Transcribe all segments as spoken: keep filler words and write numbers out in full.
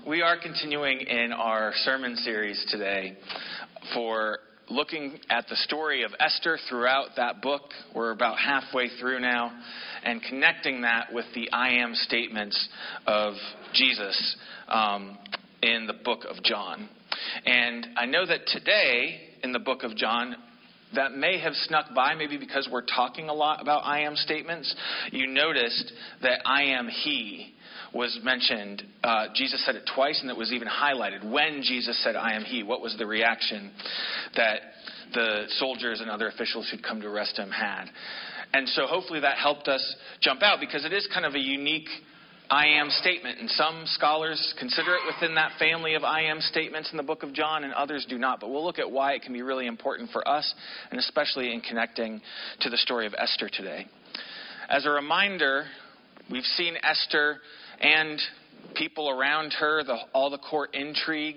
We are continuing in our sermon series today for looking at the story of Esther throughout that book. We're about halfway through now, and connecting that with the I am statements of Jesus um, in the book of John. And I know that today in the book of John, that may have snuck by, maybe because we're talking a lot about I am statements. You noticed that I am he was mentioned. Uh, Jesus said it twice, and it was even highlighted. When Jesus said, I am he, what was the reaction that the soldiers and other officials who'd come to arrest him had? And so hopefully that helped us jump out, because it is kind of a unique I am statement. And some scholars consider it within that family of I am statements in the book of John, and others do not. But we'll look at why it can be really important for us, and especially in connecting to the story of Esther today. As a reminder, we've seen Esther and people around her, the, all the court intrigue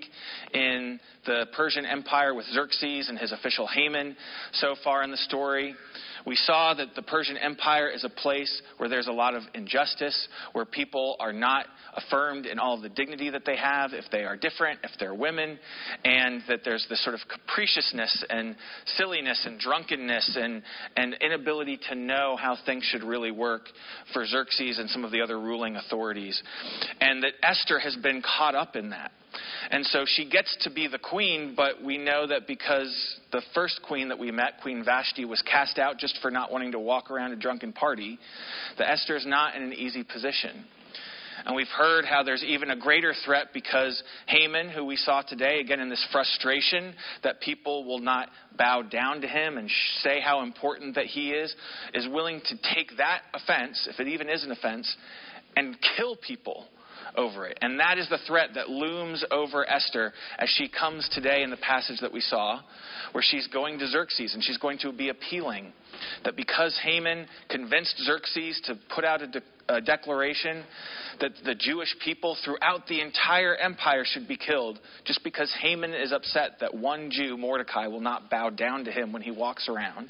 in the Persian Empire with Xerxes and his official Haman so far in the story. We saw that the Persian Empire is a place where there's a lot of injustice, where people are not affirmed in all of the dignity that they have if they are different, if they're women, and that there's this sort of capriciousness and silliness and drunkenness and, and inability to know how things should really work for Xerxes and some of the other ruling authorities. And that Esther has been caught up in that. And so she gets to be the queen, but we know that because the first queen that we met, Queen Vashti, was cast out just for not wanting to walk around a drunken party, that Esther is not in an easy position. And we've heard how there's even a greater threat because Haman, who we saw today, again in this frustration that people will not bow down to him and say how important that he is, is willing to take that offense, if it even is an offense, and kill people over it. And that is the threat that looms over Esther as she comes today in the passage that we saw, where she's going to Xerxes and she's going to be appealing that because Haman convinced Xerxes to put out a, de- a declaration that the Jewish people throughout the entire empire should be killed, just because Haman is upset that one Jew, Mordecai, will not bow down to him when he walks around,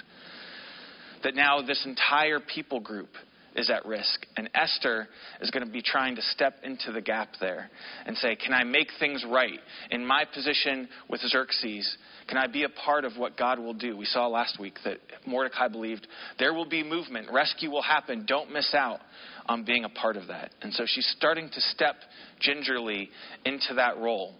that now this entire people group is at risk. And Esther is going to be trying to step into the gap there and say, can I make things right in my position with Xerxes? Can I be a part of what God will do? We saw last week that Mordecai believed there will be movement, rescue will happen, don't miss out on being a part of that. And so she's starting to step gingerly into that role.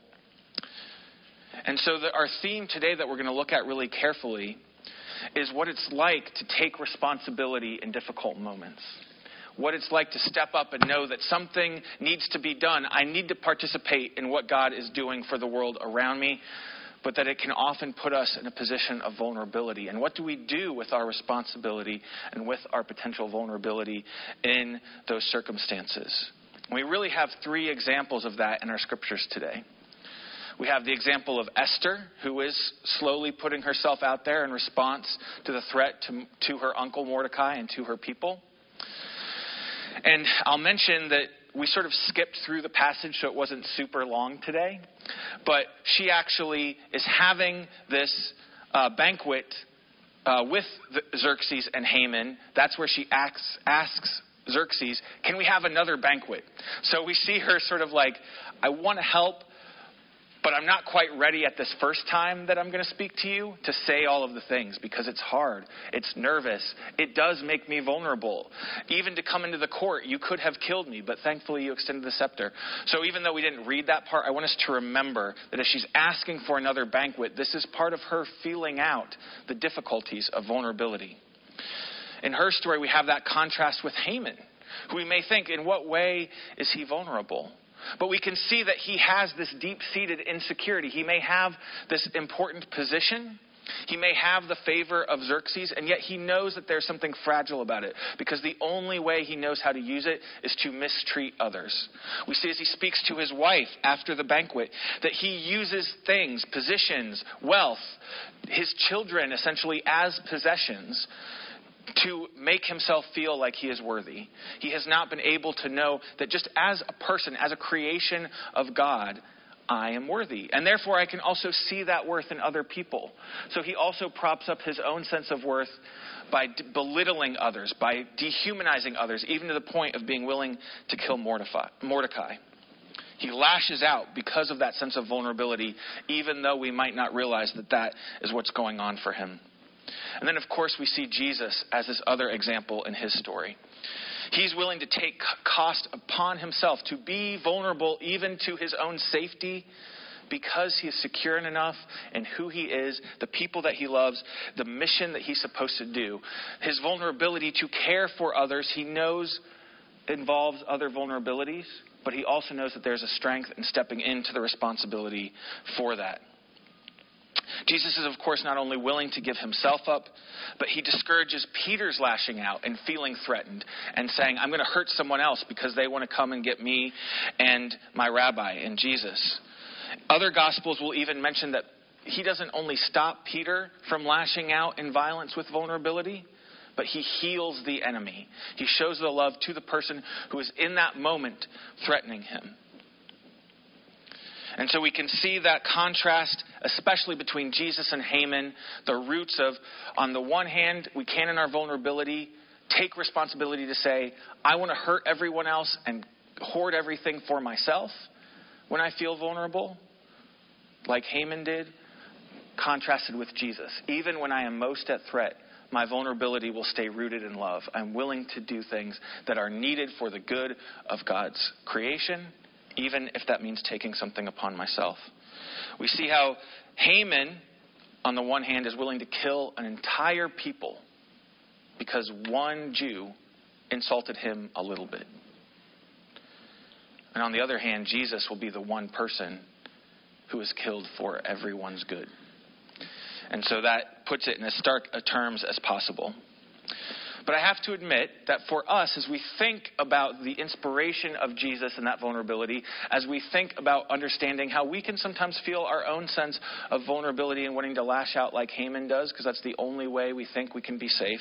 And so the, our theme today that we're going to look at really carefully is what it's like to take responsibility in difficult moments. What it's like to step up and know that something needs to be done. I need to participate in what God is doing for the world around me, but that it can often put us in a position of vulnerability. And what do we do with our responsibility and with our potential vulnerability in those circumstances? We really have three examples of that in our scriptures today. We have the example of Esther, who is slowly putting herself out there in response to the threat to, to her uncle Mordecai and to her people. And I'll mention that we sort of skipped through the passage, so it wasn't super long today. But she actually is having this uh, banquet uh, with the Xerxes and Haman. That's where she asks, asks Xerxes, can we have another banquet? So we see her sort of like, I want to help, but I'm not quite ready at this first time that I'm going to speak to you to say all of the things, because it's hard. It's nervous. It does make me vulnerable. Even to come into the court, you could have killed me, but thankfully you extended the scepter. So even though we didn't read that part, I want us to remember that as she's asking for another banquet, this is part of her feeling out the difficulties of vulnerability. In her story, we have that contrast with Haman, who we may think, in what way is he vulnerable? But we can see that he has this deep-seated insecurity. He may have this important position. He may have the favor of Xerxes, and yet he knows that there's something fragile about it, because the only way he knows how to use it is to mistreat others. We see as he speaks to his wife after the banquet that he uses things, positions, wealth, his children essentially as possessions to make himself feel like he is worthy. He has not been able to know that just as a person, as a creation of God, I am worthy. And therefore I can also see that worth in other people. So he also props up his own sense of worth by d- belittling others, by dehumanizing others, even to the point of being willing to kill Mordecai. He lashes out because of that sense of vulnerability, even though we might not realize that that is what's going on for him. And then, of course, we see Jesus as this other example in his story. He's willing to take cost upon himself to be vulnerable even to his own safety, because he is secure enough in who he is, the people that he loves, the mission that he's supposed to do. His vulnerability to care for others, he knows involves other vulnerabilities, but he also knows that there's a strength in stepping into the responsibility for that. Jesus is, of course, not only willing to give himself up, but he discourages Peter's lashing out and feeling threatened and saying, I'm going to hurt someone else because they want to come and get me and my rabbi and Jesus. Other Gospels will even mention that he doesn't only stop Peter from lashing out in violence with vulnerability, but he heals the enemy. He shows the love to the person who is in that moment threatening him. And so we can see that contrast, especially between Jesus and Haman, the roots of, on the one hand, we can in our vulnerability take responsibility to say, I want to hurt everyone else and hoard everything for myself when I feel vulnerable, like Haman did, contrasted with Jesus. Even when I am most at threat, my vulnerability will stay rooted in love. I'm willing to do things that are needed for the good of God's creation, even if that means taking something upon myself. We see how Haman, on the one hand, is willing to kill an entire people because one Jew insulted him a little bit. And on the other hand, Jesus will be the one person who is killed for everyone's good. And so that puts it in as stark a terms as possible. But I have to admit that for us, as we think about the inspiration of Jesus and that vulnerability, as we think about understanding how we can sometimes feel our own sense of vulnerability and wanting to lash out like Haman does, because that's the only way we think we can be safe,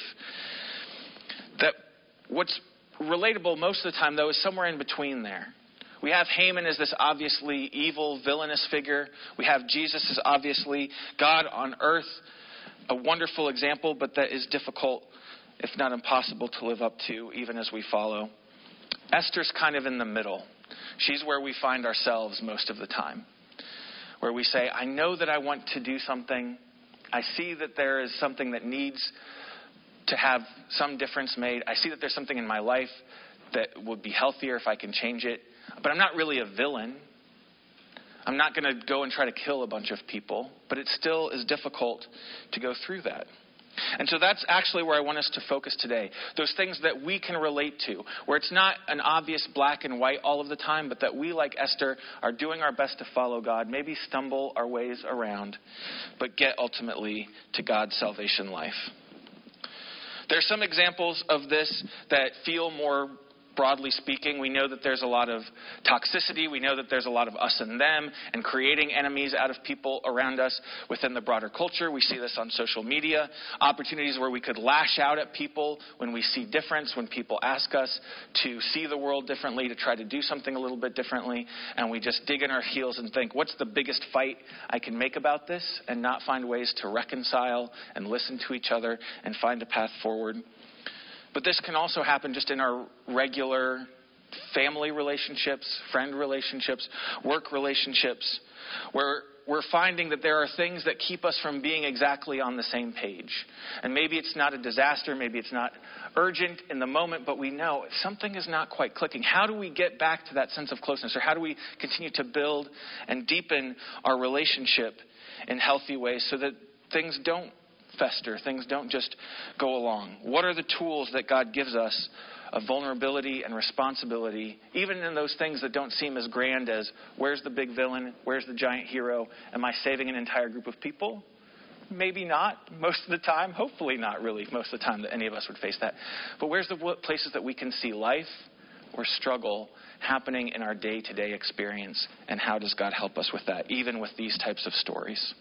that what's relatable most of the time, though, is somewhere in between there. We have Haman as this obviously evil, villainous figure. We have Jesus as obviously God on earth, a wonderful example, but that is difficult, if not impossible, to live up to, even as we follow. Esther's kind of in the middle. She's where we find ourselves most of the time, where we say, I know that I want to do something. I see that there is something that needs to have some difference made. I see that there's something in my life that would be healthier if I can change it. But I'm not really a villain. I'm not going to go and try to kill a bunch of people. But it still is difficult to go through that. And so that's actually where I want us to focus today. Those things that we can relate to, where it's not an obvious black and white all of the time, but that we, like Esther, are doing our best to follow God, maybe stumble our ways around, but get ultimately to God's salvation life. There's some examples of this that feel more broadly speaking. We know that there's a lot of toxicity. We know that there's a lot of us and them and creating enemies out of people around us within the broader culture. We see this on social media. Opportunities where we could lash out at people when we see difference, when people ask us to see the world differently, to try to do something a little bit differently, and we just dig in our heels and think, what's the biggest fight I can make about this, and not find ways to reconcile and listen to each other and find a path forward. But this can also happen just in our regular family relationships, friend relationships, work relationships, where we're finding that there are things that keep us from being exactly on the same page. And maybe it's not a disaster, maybe it's not urgent in the moment, but we know something is not quite clicking. How do we get back to that sense of closeness? Or how do we continue to build and deepen our relationship in healthy ways so that things don't fester, things don't just go along? What are the tools that God gives us of vulnerability and responsibility, even in those things that don't seem as grand as, where's the big villain, where's the giant hero, am I saving an entire group of people? Maybe not most of the time, hopefully not really most of the time that any of us would face that. But where's the places that we can see life or struggle happening in our day-to-day experience, and how does God help us with that, even with these types of stories?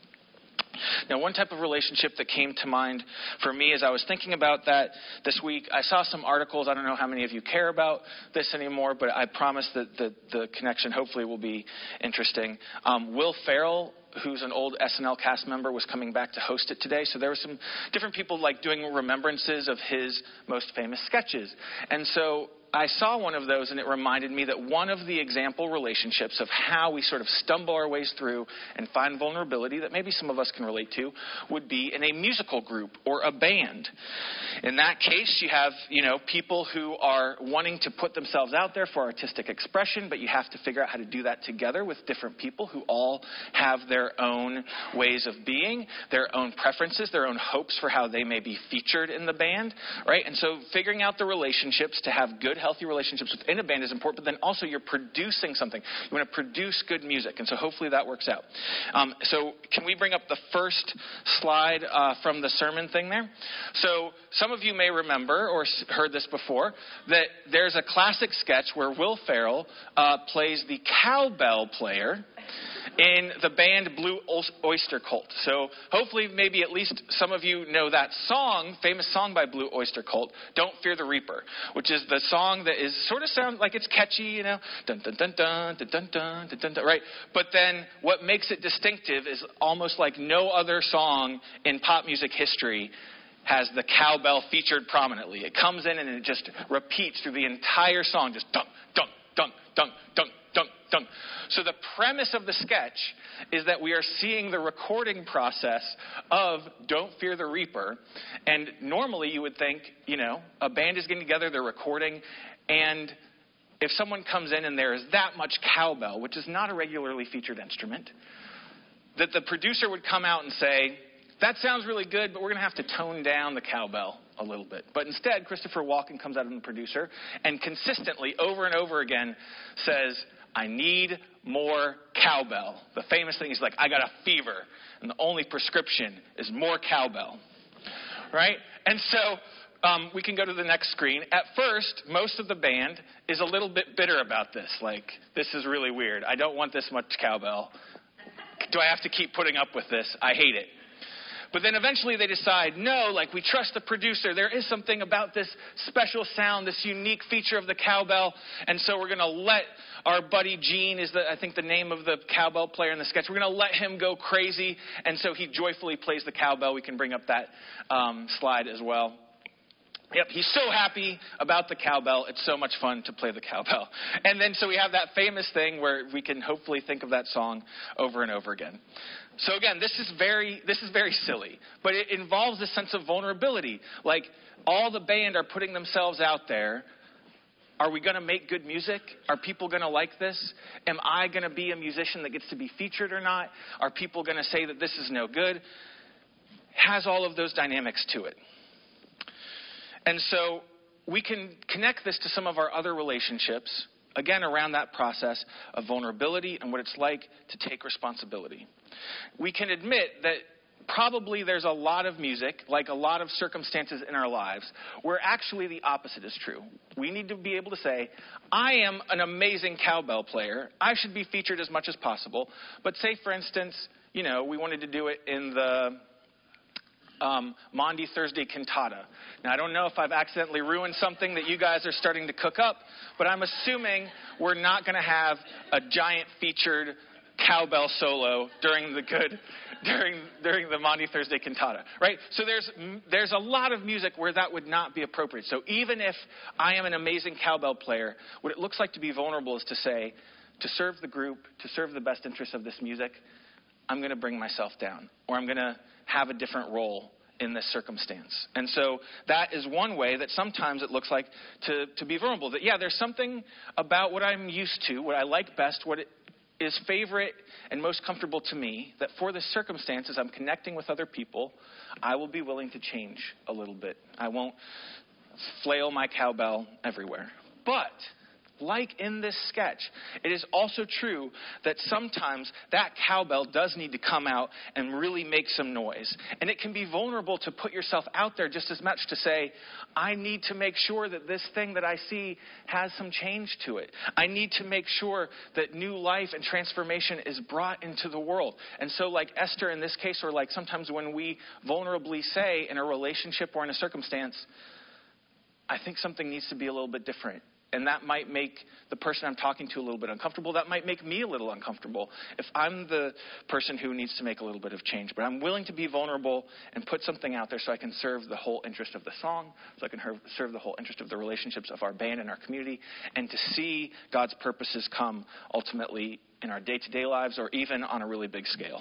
Now, one type of relationship that came to mind for me as I was thinking about that this week, I saw some articles. I don't know how many of you care about this anymore, but I promise that the, the connection hopefully will be interesting. Um, Will Ferrell who's an old S N L cast member, was coming back to host it today. So there were some different people like doing remembrances of his most famous sketches. And so I saw one of those, and it reminded me that one of the example relationships of how we sort of stumble our ways through and find vulnerability that maybe some of us can relate to would be in a musical group or a band. In that case, you have, you know, people who are wanting to put themselves out there for artistic expression, but you have to figure out how to do that together with different people who all have their own ways of being, their own preferences, their own hopes for how they may be featured in the band, right? And so figuring out the relationships to have good, healthy relationships within a band is important, but then also you're producing something. You want to produce good music, and so hopefully that works out. Um, so can we bring up the first slide uh, from the sermon thing there? So some of you may remember or heard this before, that there's a classic sketch where Will Ferrell uh, plays the cowbell player in the band Blue Oyster Cult. So hopefully maybe at least some of you know that song, famous song by Blue Oyster Cult, Don't Fear the Reaper, which is the song that is sort of sound like it's catchy, you know, dun dun dun dun dun dun dun dun dun, dun right? But then what makes it distinctive is almost like no other song in pop music history has the cowbell featured prominently. It comes in and it just repeats through the entire song, just dunk, dunk, dunk, dunk, dunk, dunk, dunk. So the premise of the sketch is that we are seeing the recording process of Don't Fear the Reaper. And normally you would think, you know, a band is getting together, they're recording, and if someone comes in and there is that much cowbell, which is not a regularly featured instrument, that the producer would come out and say, that sounds really good, but we're going to have to tone down the cowbell a little bit. But instead, Christopher Walken comes out as the producer and consistently, over and over again, says, I need more cowbell. The famous thing is like, I got a fever, and the only prescription is more cowbell. Right? And so um, we can go to the next screen. At first, most of the band is a little bit bitter about this. Like, this is really weird. I don't want this much cowbell. Do I have to keep putting up with this? I hate it. But then eventually they decide, no, like we trust the producer. There is something about this special sound, this unique feature of the cowbell. And so we're going to let our buddy Gene, is the, I think the name of the cowbell player in the sketch. We're going to let him go crazy. And so he joyfully plays the cowbell. We can bring up that um, slide as well. Yep, he's so happy about the cowbell. It's so much fun to play the cowbell. And then so we have that famous thing where we can hopefully think of that song over and over again. So again, this is very this is very silly, but it involves a sense of vulnerability. Like all the band are putting themselves out there. Are we going to make good music? Are people going to like this? Am I going to be a musician that gets to be featured or not? Are people going to say that this is no good? Has all of those dynamics to it. And so we can connect this to some of our other relationships, again, around that process of vulnerability and what it's like to take responsibility. We can admit that probably there's a lot of music, like a lot of circumstances in our lives, where actually the opposite is true. We need to be able to say, I am an amazing cowbell player. I should be featured as much as possible. But say, for instance, you know, we wanted to do it in the Um, Maundy Thursday Cantata. Now, I don't know if I've accidentally ruined something that you guys are starting to cook up, but I'm assuming we're not going to have a giant featured cowbell solo during the good, during during the Maundy Thursday Cantata, right? So there's there's a lot of music where that would not be appropriate. So even if I am an amazing cowbell player, what it looks like to be vulnerable is to say, to serve the group, to serve the best interests of this music, I'm going to bring myself down, or I'm going to have a different role in this circumstance. And so that is one way that sometimes it looks like to, to be vulnerable. That, yeah, there's something about what I'm used to, what I like best, what it is favorite and most comfortable to me, that for the circumstances I'm connecting with other people, I will be willing to change a little bit. I won't flail my cowbell everywhere. But like in this sketch, it is also true that sometimes that cowbell does need to come out and really make some noise. And it can be vulnerable to put yourself out there just as much to say, I need to make sure that this thing that I see has some change to it. I need to make sure that new life and transformation is brought into the world. And so like Esther in this case, or like sometimes when we vulnerably say in a relationship or in a circumstance, I think something needs to be a little bit different. And that might make the person I'm talking to a little bit uncomfortable. That might make me a little uncomfortable if I'm the person who needs to make a little bit of change. But I'm willing to be vulnerable and put something out there so I can serve the whole interest of the song, so I can serve the whole interest of the relationships of our band and our community, and to see God's purposes come ultimately in our day-to-day lives or even on a really big scale.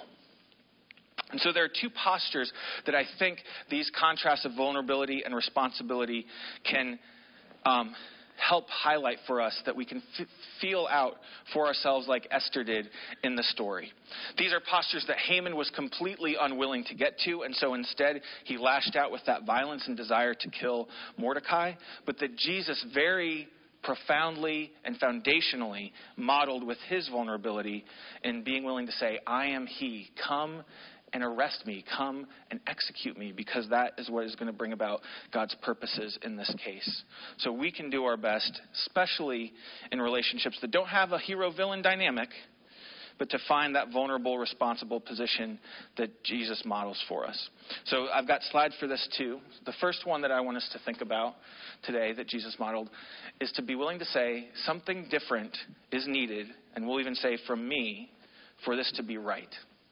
And so there are two postures that I think these contrasts of vulnerability and responsibility can um, help highlight for us, that we can f- feel out for ourselves like Esther did in the story. These are postures that Haman was completely unwilling to get to, and so instead he lashed out with that violence and desire to kill Mordecai, but that Jesus very profoundly and foundationally modeled with his vulnerability in being willing to say, I am he, come and arrest me, come and execute me, because that is what is going to bring about God's purposes in this case. So we can do our best, especially in relationships that don't have a hero-villain dynamic, but to find that vulnerable, responsible position that Jesus models for us. So I've got slides for this too. The first one that I want us to think about today that Jesus modeled is to be willing to say something different is needed, and we'll even say from me, for this to be right.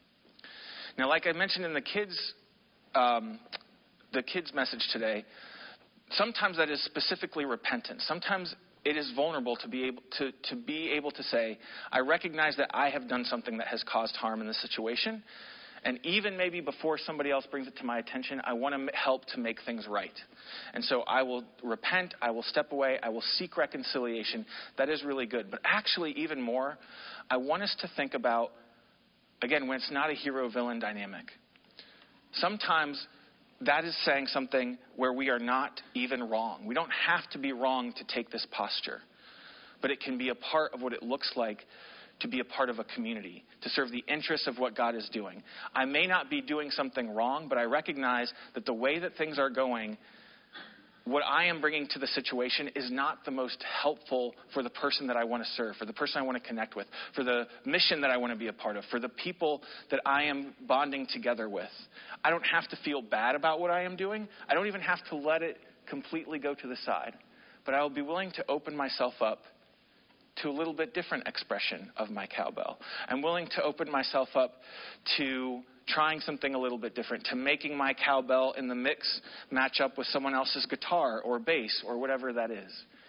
Now, like I mentioned in the kids, um, the kids' message today, sometimes that is specifically repentance. Sometimes it is vulnerable to be able to, to be able to say, I recognize that I have done something that has caused harm in this situation, and even maybe before somebody else brings it to my attention, I want to help to make things right. And so I will repent, I will step away, I will seek reconciliation. That is really good. But actually, even more, I want us to think about, again, when it's not a hero-villain dynamic. Sometimes that is saying something where we are not even wrong. We don't have to be wrong to take this posture. But it can be a part of what it looks like to be a part of a community, to serve the interests of what God is doing. I may not be doing something wrong, but I recognize that the way that things are going, what I am bringing to the situation is not the most helpful for the person that I want to serve, for the person I want to connect with, for the mission that I want to be a part of, for the people that I am bonding together with. I don't have to feel bad about what I am doing. I don't even have to let it completely go to the side. But I will be willing to open myself up to a little bit different expression of my cowbell. I'm willing to open myself up to trying something a little bit different, to making my cowbell in the mix match up with someone else's guitar or bass or whatever that is.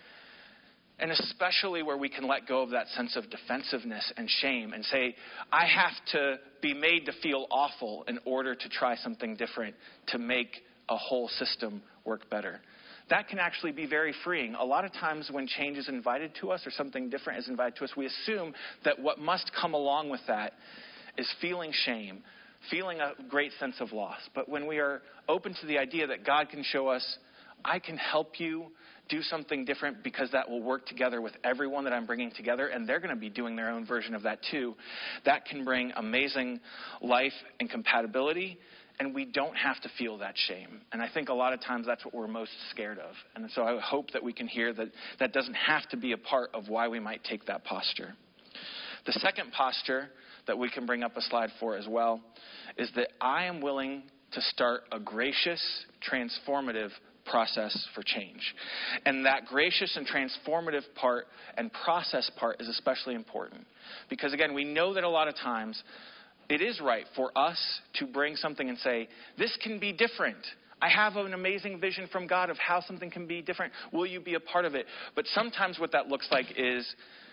And especially where we can let go of that sense of defensiveness and shame and say, I have to be made to feel awful in order to try something different to make a whole system work better. That can actually be very freeing. A lot of times when change is invited to us or something different is invited to us, we assume that what must come along with that is feeling shame, feeling a great sense of loss. But when we are open to the idea that God can show us, I can help you do something different because that will work together with everyone that I'm bringing together, and they're going to be doing their own version of that too, that can bring amazing life and compatibility, and we don't have to feel that shame. And I think a lot of times that's what we're most scared of. And so I hope that we can hear that that doesn't have to be a part of why we might take that posture. The second posture that we can bring up a slide for as well is that I am willing to start a gracious, transformative process for change. And that gracious and transformative part and process part is especially important. Because again, we know that a lot of times it is right for us to bring something and say, this can be different. I have an amazing vision from God of how something can be different. Will you be a part of it? But sometimes what that looks like is,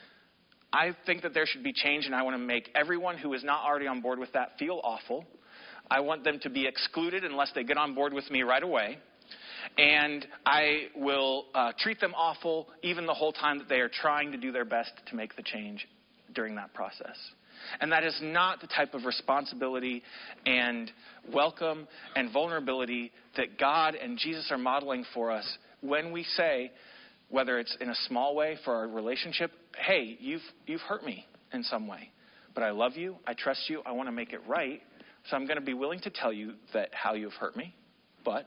I think that there should be change, and I want to make everyone who is not already on board with that feel awful. I want them to be excluded unless they get on board with me right away. And I will uh, treat them awful even the whole time that they are trying to do their best to make the change during that process. And that is not the type of responsibility and welcome and vulnerability that God and Jesus are modeling for us when we say, whether it's in a small way for our relationship, hey, you've you've hurt me in some way, but I love you, I trust you, I want to make it right, so I'm going to be willing to tell you that how you've hurt me, but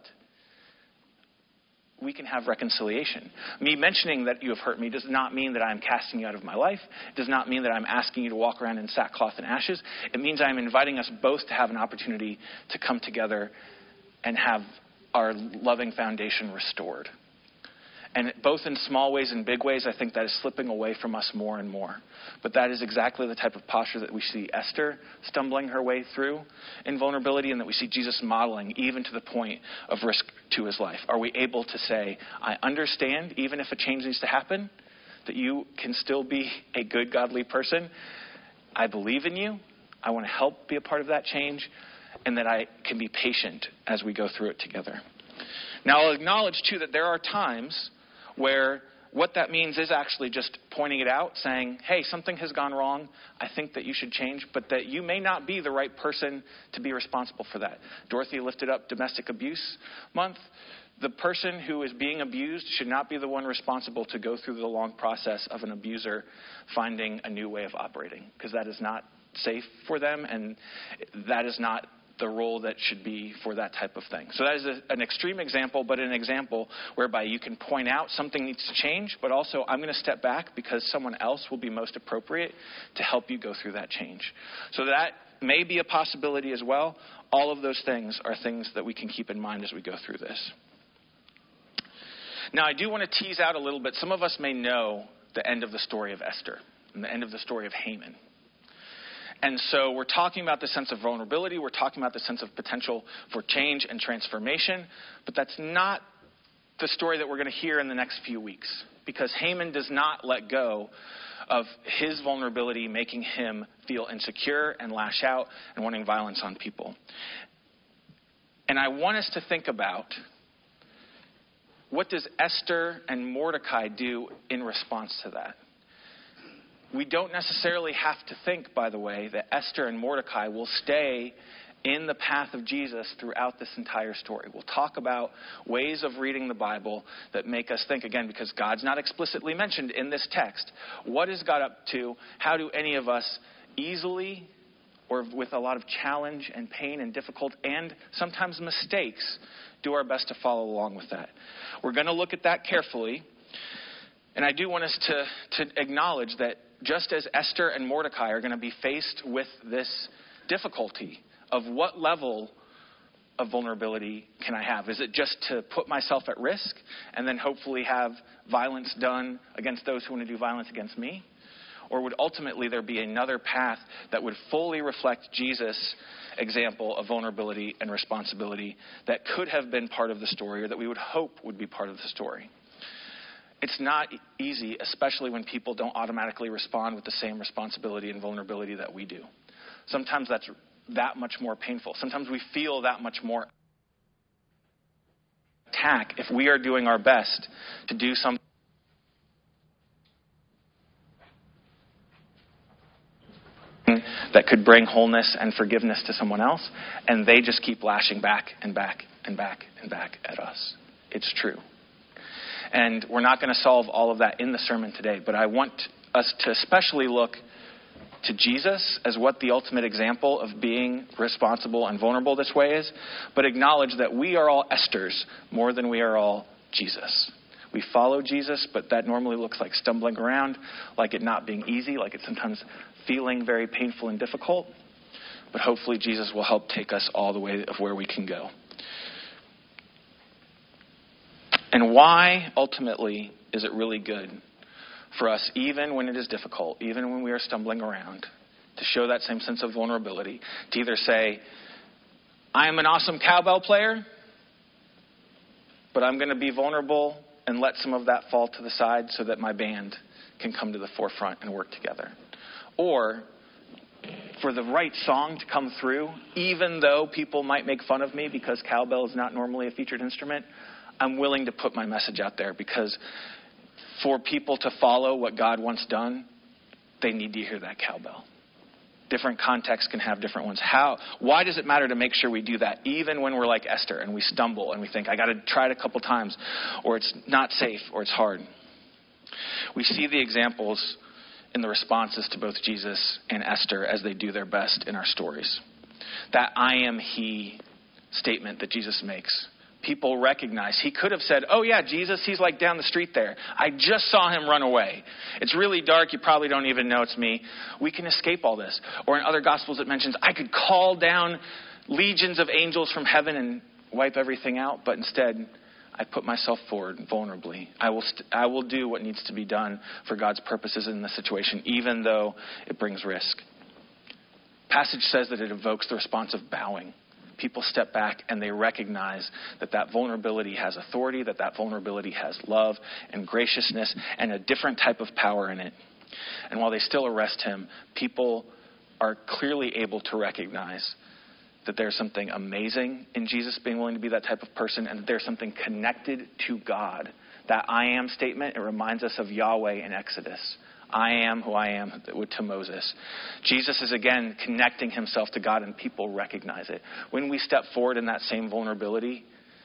we can have reconciliation. Me mentioning that you have hurt me does not mean that I'm casting you out of my life. It does not mean that I'm asking you to walk around in sackcloth and ashes. It means I'm inviting us both to have an opportunity to come together and have our loving foundation restored. And both in small ways and big ways, I think that is slipping away from us more and more. But that is exactly the type of posture that we see Esther stumbling her way through in vulnerability, and that we see Jesus modeling even to the point of risk to his life. Are we able to say, I understand, even if a change needs to happen, that you can still be a good, godly person? I believe in you. I want to help be a part of that change, and that I can be patient as we go through it together. Now, I'll acknowledge, too, that there are times where what that means is actually just pointing it out, saying, hey, something has gone wrong. I think that you should change, but that you may not be the right person to be responsible for that. Dorothy lifted up Domestic Abuse Month. The person who is being abused should not be the one responsible to go through the long process of an abuser finding a new way of operating, because that is not safe for them, and that is not the role that should be for that type of thing. So that is a, an extreme example, but an example whereby you can point out something needs to change, but also I'm going to step back because someone else will be most appropriate to help you go through that change. So that may be a possibility as well. All of those things are things that we can keep in mind as we go through this. Now, I do want to tease out a little bit. Some of us may know the end of the story of Esther and the end of the story of Haman. And so we're talking about the sense of vulnerability. We're talking about the sense of potential for change and transformation. But that's not the story that we're going to hear in the next few weeks, because Haman does not let go of his vulnerability, making him feel insecure and lash out and wanting violence on people. And I want us to think about, what does Esther and Mordecai do in response to that? We don't necessarily have to think, by the way, that Esther and Mordecai will stay in the path of Jesus throughout this entire story. We'll talk about ways of reading the Bible that make us think, again, because God's not explicitly mentioned in this text. What is God up to? How do any of us easily, or with a lot of challenge and pain and difficult and sometimes mistakes, do our best to follow along with that? We're going to look at that carefully. And I do want us to, to acknowledge that just as Esther and Mordecai are going to be faced with this difficulty of what level of vulnerability can I have? Is it just to put myself at risk and then hopefully have violence done against those who want to do violence against me? Or would ultimately there be another path that would fully reflect Jesus' example of vulnerability and responsibility that could have been part of the story, or that we would hope would be part of the story? It's not easy, especially when people don't automatically respond with the same responsibility and vulnerability that we do. Sometimes that's that much more painful. Sometimes we feel that much more attack if we are doing our best to do something that could bring wholeness and forgiveness to someone else, and they just keep lashing back and back and back and back at us. It's true. And we're not going to solve all of that in the sermon today, but I want us to especially look to Jesus as what the ultimate example of being responsible and vulnerable this way is, but acknowledge that we are all Esthers more than we are all Jesus. We follow Jesus, but that normally looks like stumbling around, like it not being easy, like it sometimes feeling very painful and difficult. But hopefully Jesus will help take us all the way of where we can go. And why, ultimately, is it really good for us, even when it is difficult, even when we are stumbling around, to show that same sense of vulnerability, to either say, I am an awesome cowbell player, but I'm going to be vulnerable and let some of that fall to the side so that my band can come to the forefront and work together. Or for the right song to come through, even though people might make fun of me because cowbell is not normally a featured instrument, I'm willing to put my message out there, because for people to follow what God wants done, they need to hear that cowbell. Different contexts can have different ones. How? Why does it matter to make sure we do that, even when we're like Esther and we stumble and we think, I got to try it a couple times, or it's not safe, or it's hard? We see the examples in the responses to both Jesus and Esther as they do their best in our stories. That I am he statement that Jesus makes, people recognize. He could have said, oh yeah, Jesus, he's like down the street there. I just saw him run away. It's really dark. You probably don't even know it's me. We can escape all this. Or in other Gospels it mentions, I could call down legions of angels from heaven and wipe everything out. But instead, I put myself forward vulnerably. I will st- I will do what needs to be done for God's purposes in the situation, even though it brings risk. Passage says that it evokes the response of bowing. People step back and they recognize that that vulnerability has authority, that that vulnerability has love and graciousness and a different type of power in it. And while they still arrest him, people are clearly able to recognize that there's something amazing in Jesus being willing to be that type of person, and that there's something connected to God. That I am statement, it reminds us of Yahweh in Exodus. I am who I am to Moses. Jesus is again connecting himself to God, and people recognize it. When we step forward in that same vulnerability,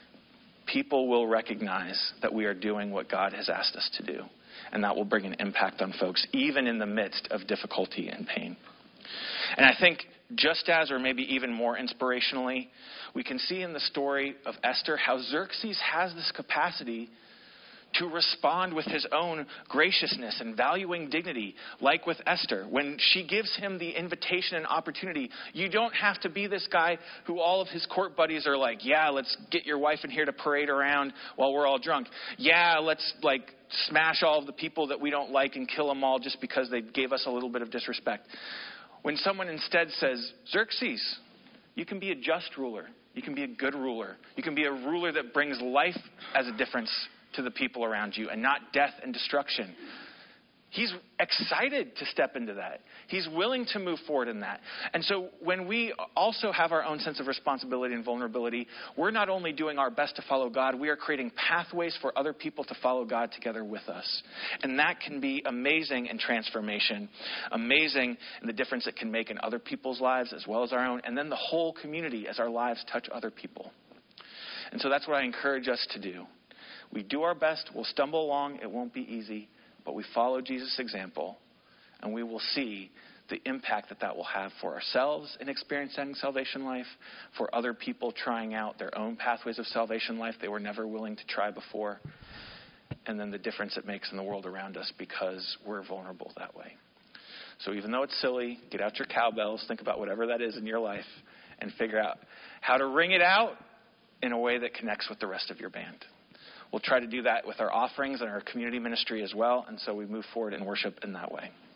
people will recognize that we are doing what God has asked us to do. And that will bring an impact on folks, even in the midst of difficulty and pain. And I think just as, or maybe even more inspirationally, we can see in the story of Esther how Xerxes has this capacity to respond with his own graciousness and valuing dignity, like with Esther. When she gives him the invitation and opportunity, you don't have to be this guy who all of his court buddies are like, yeah, let's get your wife in here to parade around while we're all drunk. Yeah, let's like smash all of the people that we don't like and kill them all just because they gave us a little bit of disrespect. When someone instead says, Xerxes, you can be a just ruler. You can be a good ruler. You can be a ruler that brings life as a difference to the people around you and not death and destruction. He's excited to step into that. He's willing to move forward in that. And so when we also have our own sense of responsibility and vulnerability, we're not only doing our best to follow God, we are creating pathways for other people to follow God together with us. And that can be amazing in transformation, amazing in the difference it can make in other people's lives as well as our own, and then the whole community as our lives touch other people. And so that's what I encourage us to do. We do our best. We'll stumble along. It won't be easy. But we follow Jesus' example, and we will see the impact that that will have for ourselves in experiencing salvation life, for other people trying out their own pathways of salvation life they were never willing to try before, and then the difference it makes in the world around us because we're vulnerable that way. So even though it's silly, get out your cowbells, think about whatever that is in your life, and figure out how to ring it out in a way that connects with the rest of your band. We'll try to do that with our offerings and our community ministry as well, and so we move forward in worship in that way.